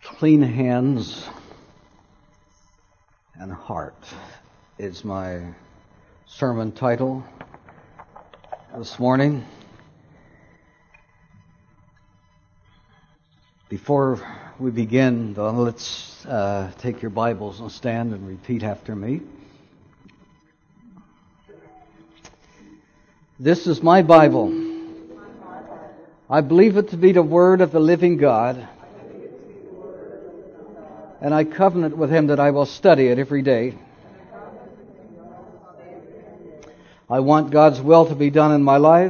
Clean hands and heart is my sermon title this morning. Before we begin, though, let's take your Bibles and stand and repeat after me. This is my Bible. I believe it to be the Word of the living God, and I covenant with Him that I will study it every day. I want God's will to be done in my life.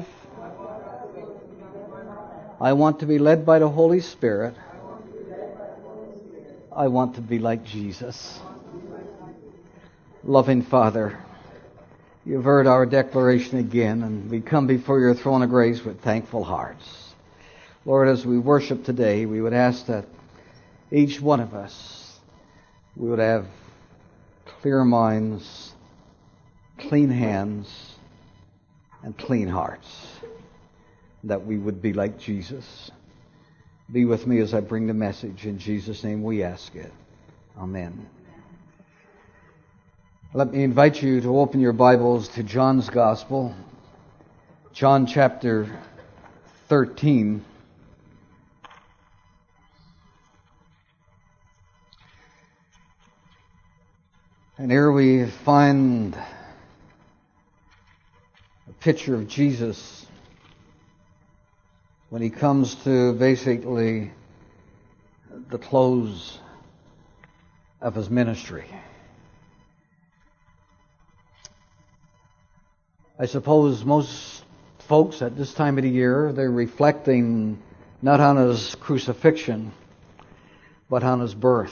I want to be led by the Holy Spirit. I want to be like Jesus. Loving Father, You've heard our declaration again, and we come before Your throne of grace with thankful hearts. Lord, as we worship today, we would ask that each one of us, we would have clear minds, clean hands, and clean hearts, that we would be like Jesus. Be with me as I bring the message. In Jesus' name we ask it. Amen. Let me invite you to open your Bibles to John's Gospel, John chapter 13. And here we find a picture of Jesus when He comes to basically the close of His ministry. I suppose most folks at this time of the year, they're reflecting not on His crucifixion, but on His birth.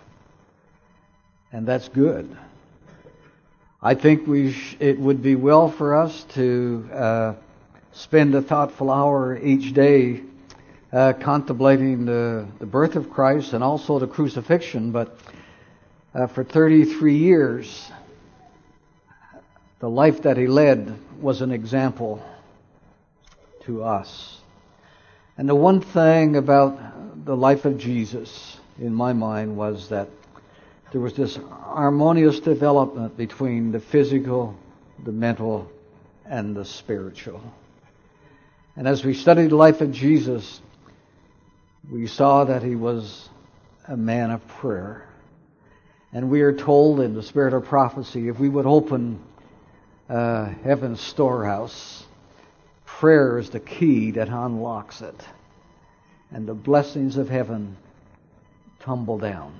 And that's good. I think it would be well for us to spend a thoughtful hour each day contemplating the birth of Christ and also the crucifixion. But for 33 years, the life that He led was an example to us. And the one thing about the life of Jesus, in my mind, was that there was this harmonious development between the physical, the mental, and the spiritual. And as we studied the life of Jesus, we saw that He was a man of prayer. And we are told in the spirit of prophecy, if we would open heaven's storehouse, prayer is the key that unlocks it. And the blessings of heaven tumble down.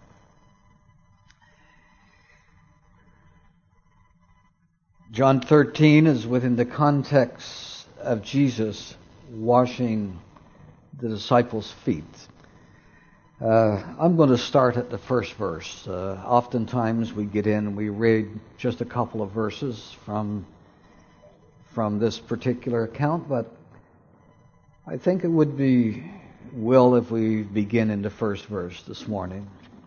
John 13 is within the context of Jesus washing the disciples' feet. I'm going to start at the first verse. Oftentimes we get in and we read just a couple of verses from this particular account, but I think it would be well if we begin in the first verse this morning.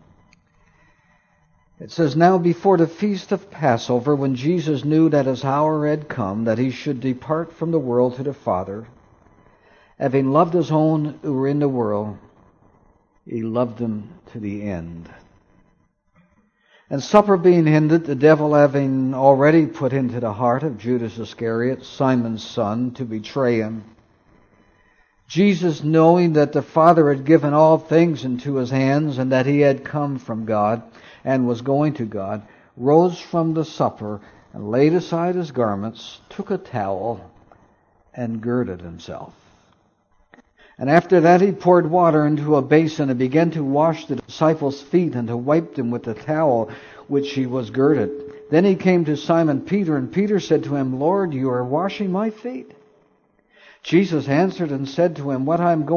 It says, "Now before the feast of Passover, when Jesus knew that His hour had come, that He should depart from the world to the Father, having loved His own who were in the world, He loved them to the end. And supper being ended, the devil having already put into the heart of Judas Iscariot, Simon's son, to betray Him, Jesus, knowing that the Father had given all things into His hands, and that He had come from God, and was going to God, rose from the supper, and laid aside His garments, took a towel, and girded Himself. And after that He poured water into a basin, and began to wash the disciples' feet, and to wipe them with the towel which He was girded. Then He came to Simon Peter, and Peter said to Him, Lord, You are washing my feet. Jesus answered and said to him, What I am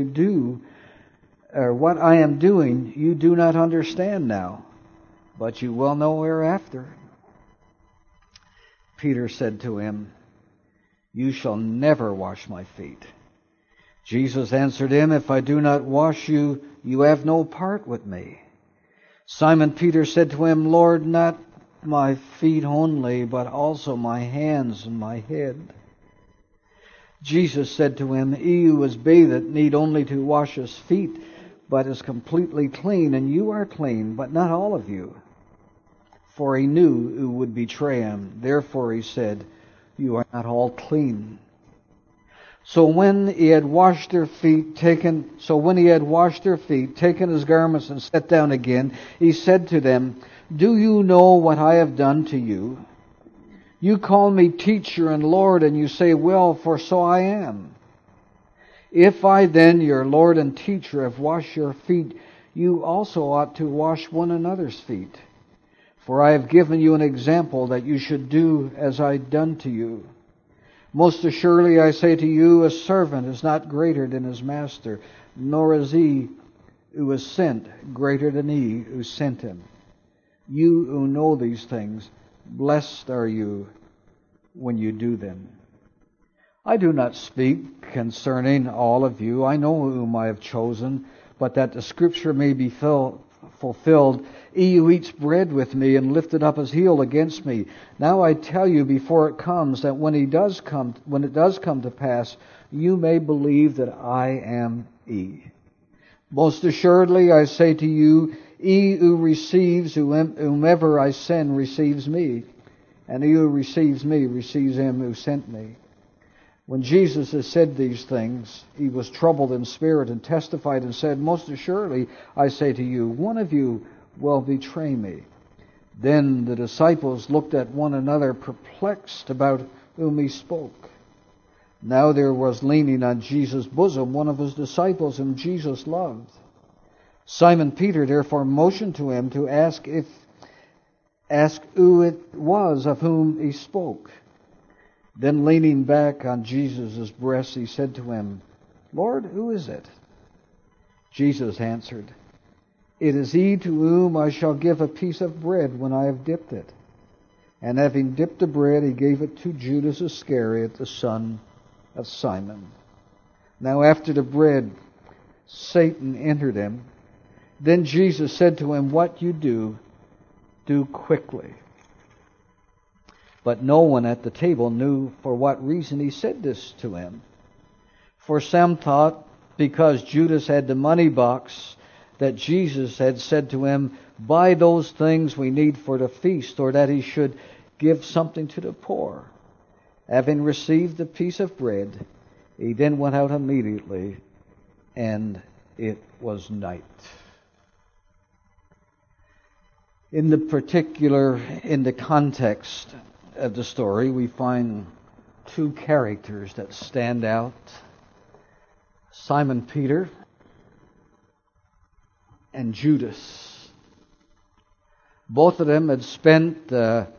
doing, you do not understand now, but you will know hereafter. Peter said to Him, You shall never wash my feet. Jesus answered him, If I do not wash you, you have no part with me. Simon Peter said to Him, Lord, not my feet only, but also my hands and my head. Jesus said to him, He who is bathed need only to wash his feet, but is completely clean, and you are clean, but not all of you. For he knew who would betray him. Therefore he said, you are not all clean. So when he had washed their feet, taken his garments and sat down again, he said to them, do you know what I have done to you? You call me teacher and Lord, and you say, well, for so I am. If I then, your Lord and teacher, have washed your feet, you also ought to wash one another's feet. For I have given you an example that you should do as I have done to you. Most assuredly I say to you, a servant is not greater than his master, nor is he who is sent greater than he who sent him. You who know these things, blessed are you when you do them. I do not speak concerning all of you. I know whom I have chosen, but that the scripture may be fulfilled. He who eats bread with me and lifted up his heel against me. Now I tell you before it comes, that when it does come to pass, you may believe that I am he. Most assuredly I say to you, he who receives whomever I send receives me, and he who receives me receives him who sent me. When Jesus had said these things, he was troubled in spirit and testified and said, most assuredly I say to you, one of you will betray me. Then the disciples looked at one another, perplexed about whom he spoke. Now there was leaning on Jesus' bosom one of his disciples whom Jesus loved. Simon Peter therefore motioned to him to ask who it was of whom he spoke. Then leaning back on Jesus' breast, he said to him, Lord, who is it? Jesus answered, it is he to whom I shall give a piece of bread when I have dipped it. And having dipped the bread, he gave it to Judas Iscariot, the son of Simon. Now after the bread, Satan entered him. Then Jesus said to him, what you do quickly. But no one at the table knew for what reason he said this to him. For some thought, because Judas had the money box, that Jesus had said to him, buy those things we need for the feast, or that he should give something to the poor. Having received the piece of bread, he then went out immediately, and it was night. In the context of the story, we find two characters that stand out. Simon Peter and Judas. Both of them had spent,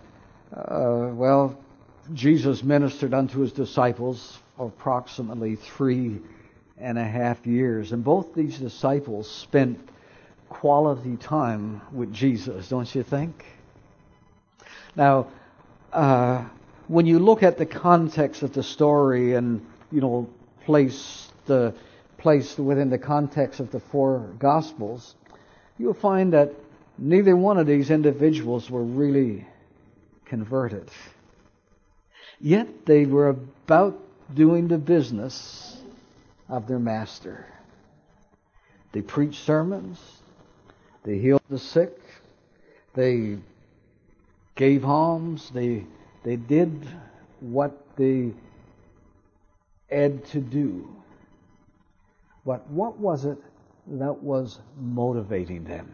Jesus ministered unto his disciples for approximately 3.5 years. And both these disciples spent quality time with Jesus, don't you think? Now, when you look at the context of the story and, place within the context of the four Gospels, you'll find that neither one of these individuals were really converted. Yet they were about doing the business of their master. They preached sermons. They healed the sick. They gave alms. They did what they had to do. But what was it that was motivating them?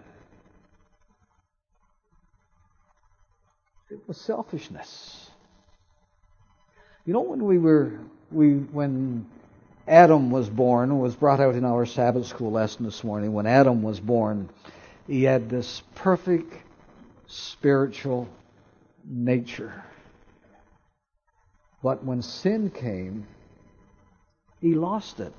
It was selfishness. When Adam was born, it was brought out in our Sabbath school lesson this morning, when Adam was born, he had this perfect spiritual nature. But when sin came, he lost it.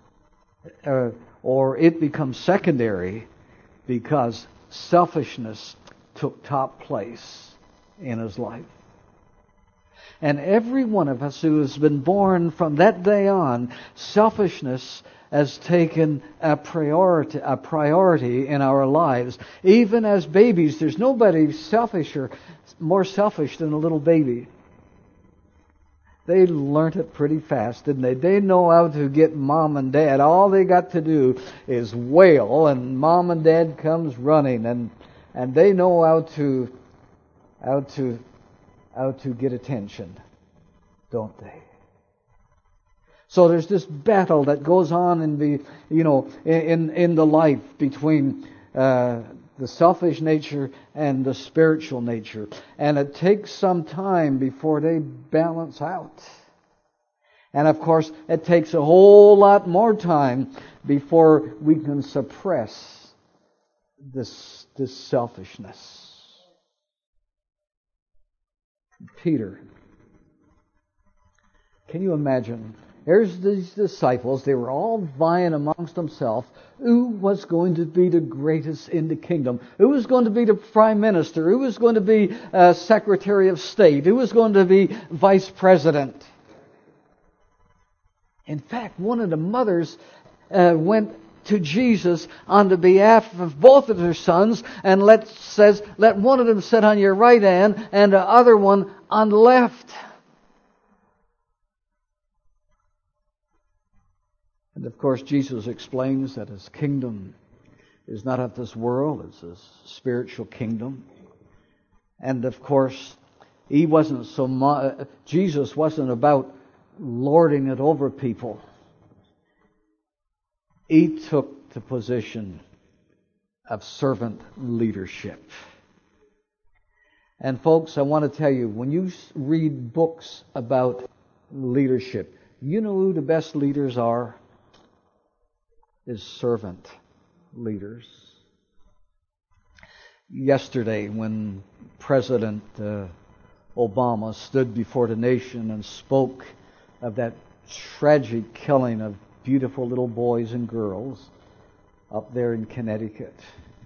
Or it becomes secondary because selfishness took top place in his life. And every one of us who has been born from that day on, selfishness has taken a priority in our lives. Even as babies, there's nobody more selfish than a little baby. They learnt it pretty fast, didn't they? They know how to get mom and dad. All they got to do is wail, and mom and dad comes running, and they know how to get attention, don't they? So there's this battle that goes on in the life between the selfish nature and the spiritual nature. And it takes some time before they balance out. And of course, it takes a whole lot more time before we can suppress this selfishness. Peter, can you imagine? There's these disciples, they were all vying amongst themselves who was going to be the greatest in the kingdom, who was going to be the prime minister, who was going to be secretary of state, who was going to be vice president. In fact, one of the mothers went to Jesus on the behalf of both of their sons and let one of them sit on your right hand and the other one on the left. And of course, Jesus explains that His kingdom is not of this world, it's a spiritual kingdom. And of course, Jesus wasn't about lording it over people. He took the position of servant leadership. And folks, I want to tell you, when you read books about leadership, you know who the best leaders are? Is servant leaders. Yesterday, when President Obama stood before the nation and spoke of that tragic killing of beautiful little boys and girls up there in Connecticut,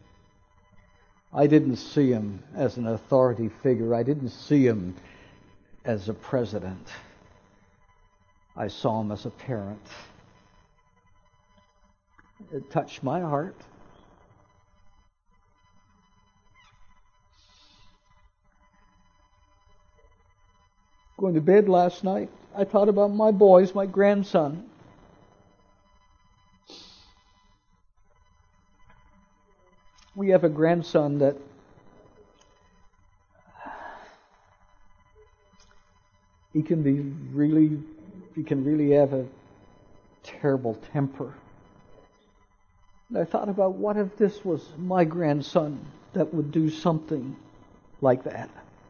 I didn't see him as an authority figure. I didn't see him as a president. I saw him as a parent. It touched my heart. Going to bed last night, I thought about my boys, my grandson. We have a grandson that he can really have a terrible temper. And I thought about, what if this was my grandson that would do something like that?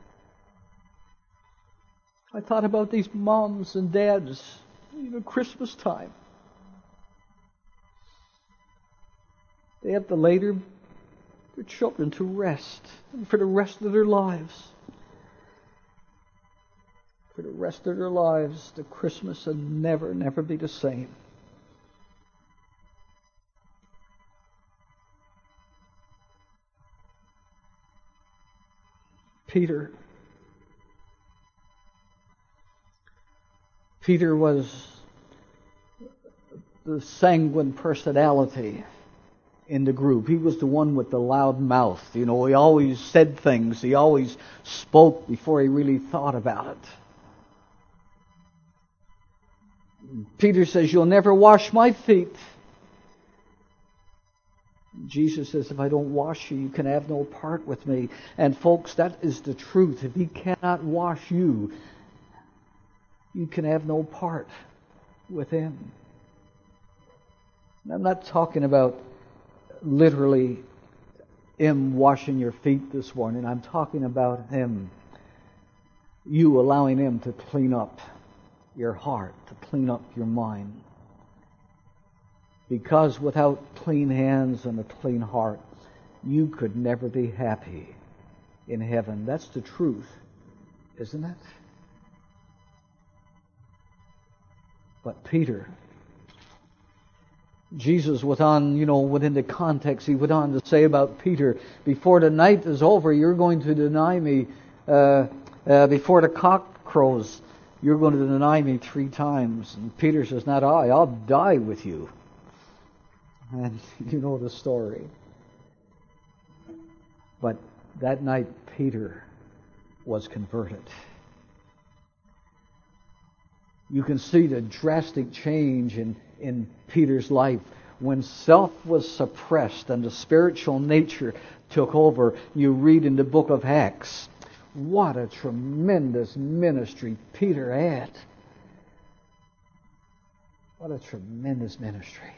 I thought about these moms and dads, Christmas time. They have to lay their children to rest for the rest of their lives. For the rest of their lives, the Christmas will never be the same. Peter was the sanguine personality in the group. He was the one with the loud mouth. He always said things. He always spoke before he really thought about it. Peter says, "You'll never wash my feet." Jesus says, "If I don't wash you, you can have no part with me." And folks, that is the truth. If He cannot wash you, you can have no part with Him. And I'm not talking about literally Him washing your feet this morning. I'm talking about you allowing Him to clean up your heart, to clean up your mind. Because without clean hands and a clean heart, you could never be happy in heaven. That's the truth, isn't it? But Peter, Jesus went on, within the context, He went on to say about Peter, before the night is over, you're going to deny me. Before the cock crows, you're going to deny me 3 times. And Peter says, "Not I, I'll die with you." And you know the story. But that night, Peter was converted. You can see the drastic change in Peter's life. When self was suppressed and the spiritual nature took over, you read in the book of Acts, what a tremendous ministry Peter had. What a tremendous ministry.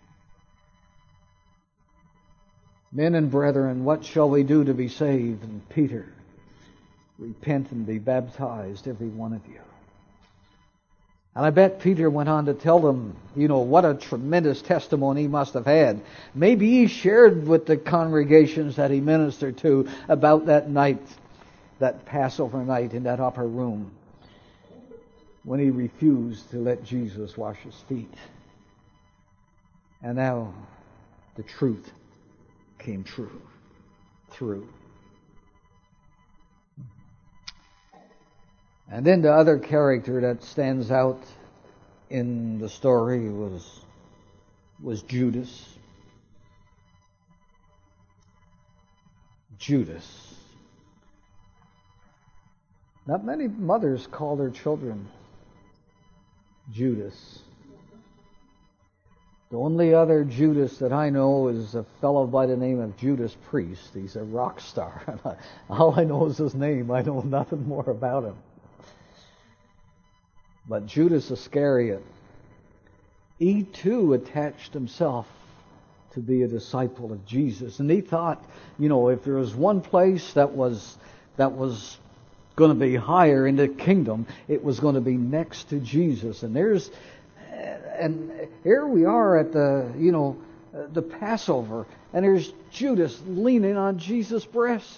Men and brethren, what shall we do to be saved? And Peter, repent and be baptized, every one of you. And I bet Peter went on to tell them, what a tremendous testimony he must have had. Maybe he shared with the congregations that he ministered to about that night, that Passover night in that upper room, when he refused to let Jesus wash his feet. And now the truth came through. And then the other character that stands out in the story was Judas. Judas. Not many mothers call their children Judas. The only other Judas that I know is a fellow by the name of Judas Priest. He's a rock star. All I know is his name. I know nothing more about him. But Judas Iscariot, he too attached himself to be a disciple of Jesus. And he thought, if there was one place that was going to be higher in the kingdom, it was going to be next to Jesus. And here we are at the Passover, and there's Judas leaning on Jesus' breast.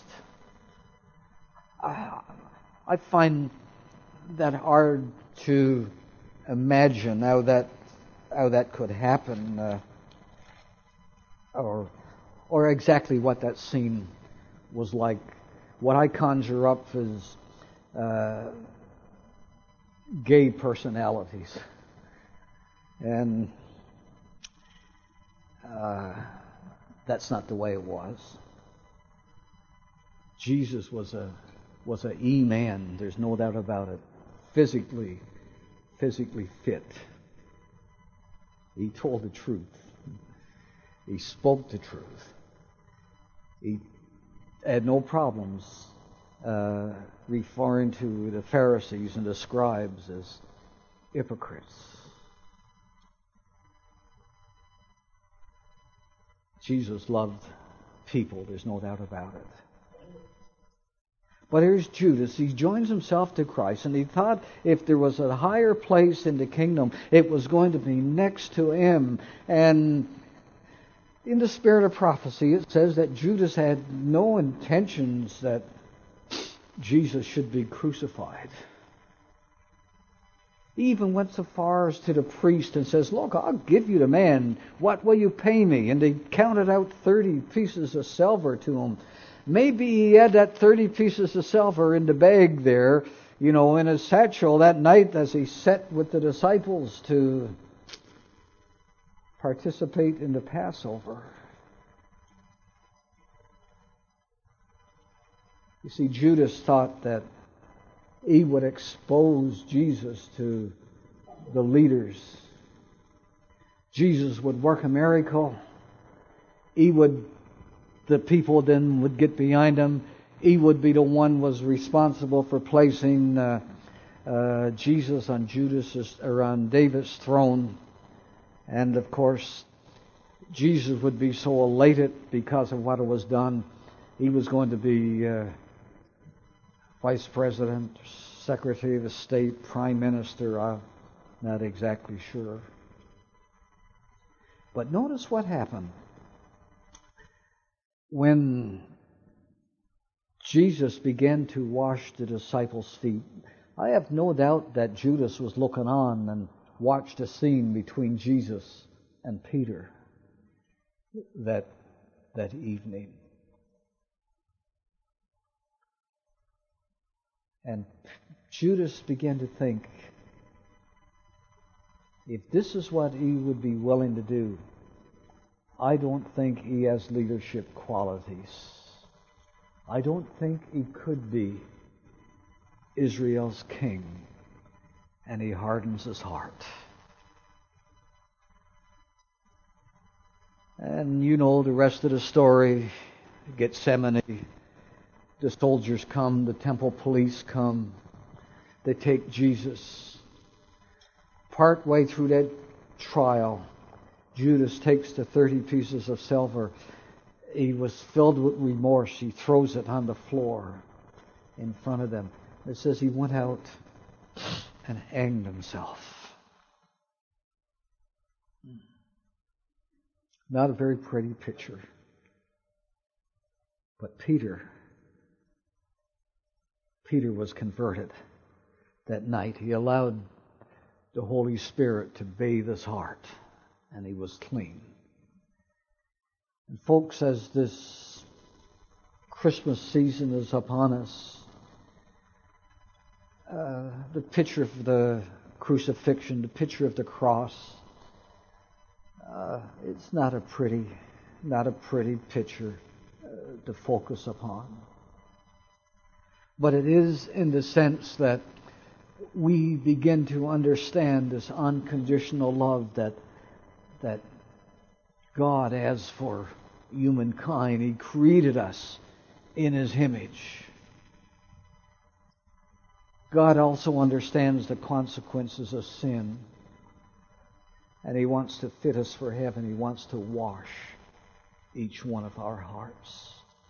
I find that hard to imagine how that could happen, or exactly what that scene was like. What I conjure up is gay personalities, and that's not the way it was. Jesus was a E-man. There's no doubt about it. Physically fit. He told the truth. He spoke the truth. He had no problems referring to the Pharisees and the scribes as hypocrites. Jesus loved people, there's no doubt about it. But here's Judas. He joins himself to Christ, and he thought if there was a higher place in the kingdom, it was going to be next to him. And in the spirit of prophecy, it says that Judas had no intentions that Jesus should be crucified. He even went so far as to the priest and says, "Look, I'll give you the man. What will you pay me?" And they counted out 30 pieces of silver to him. Maybe he had that 30 pieces of silver in the bag there, in his satchel that night as he sat with the disciples to participate in the Passover. You see, Judas thought that he would expose Jesus to the leaders. Jesus would work a miracle. The people then would get behind him. He would be the one was responsible for placing Jesus on David's throne. And of course, Jesus would be so elated because of what was done. He was going to be Vice President, Secretary of State, Prime Minister. I'm not exactly sure. But notice what happened. When Jesus began to wash the disciples' feet, I have no doubt that Judas was looking on and watched a scene between Jesus and Peter that evening. And Judas began to think, if this is what he would be willing to do, I don't think he has leadership qualities. I don't think he could be Israel's king and He hardens his heart. And you know the rest of the story. Gethsemane, the soldiers come, the temple police come. They take Jesus. Part way through that trial, Judas takes the 30 pieces of silver. He was filled with remorse. He throws it on the floor in front of them. It says he went out and hanged himself. Not a very pretty picture. But Peter was converted that night. He allowed the Holy Spirit to bathe his heart, and he was clean. And folks, as this Christmas season is upon us, the picture of the crucifixion, the picture of the cross, it's not a pretty picture to focus upon. But it is in the sense that we begin to understand this unconditional love that God has for humankind. He created us in His image. God also understands the consequences of sin, and He wants to fit us for heaven. He wants to wash each one of our hearts.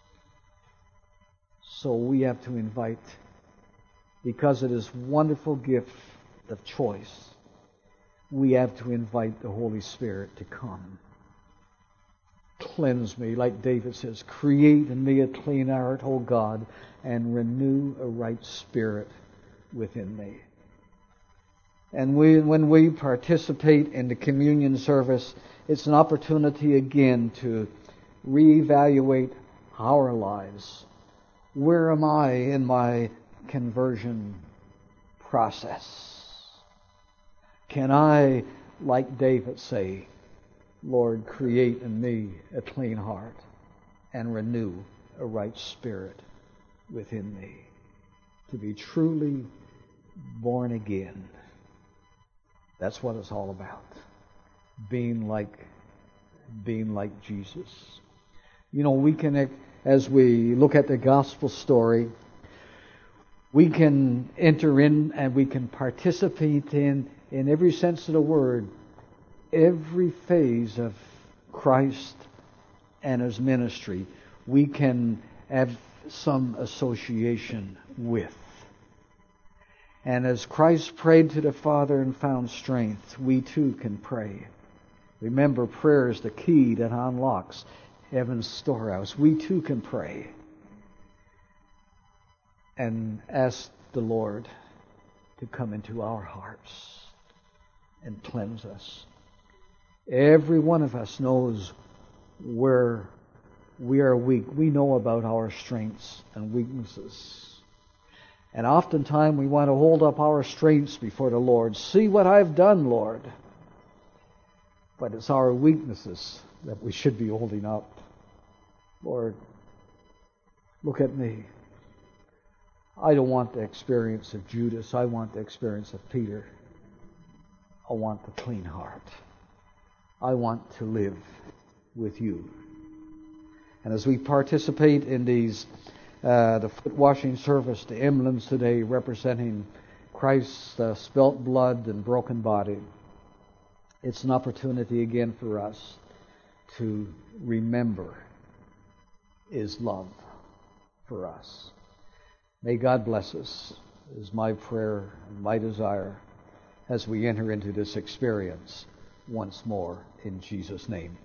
So we have to invite, because of this wonderful gift of choice, we have to invite the Holy Spirit to come. Cleanse me, like David says, create in me a clean heart, O God, and renew a right spirit within me. And when we participate in the communion service, it's an opportunity again to reevaluate our lives. Where am I in my conversion process? Can I, like David, say, Lord, create in me a clean heart and renew a right spirit within me, to be truly born again? That's what it's all about. Being like Jesus. You know, we can, as we look at the gospel story, we can enter in and we can participate in every sense of the word, every phase of Christ and His ministry. We can have some association with. And as Christ prayed to the Father and found strength, we too can pray. Remember, prayer is the key that unlocks heaven's storehouse. We too can pray and ask the Lord to come into our hearts and cleanse us. Every one of us knows where we are weak. We know about our strengths and weaknesses. And oftentimes we want to hold up our strengths before the Lord. See what I've done, Lord. But it's our weaknesses that we should be holding up. Lord, look at me. I don't want the experience of Judas. I want the experience of Peter. I want the clean heart. I want to live with you. And as we participate in these the foot washing service, the emblems today representing Christ's spilt blood and broken body, it's an opportunity again for us to remember His love for us. May God bless us, is my prayer and my desire, as we enter into this experience once more in Jesus' name.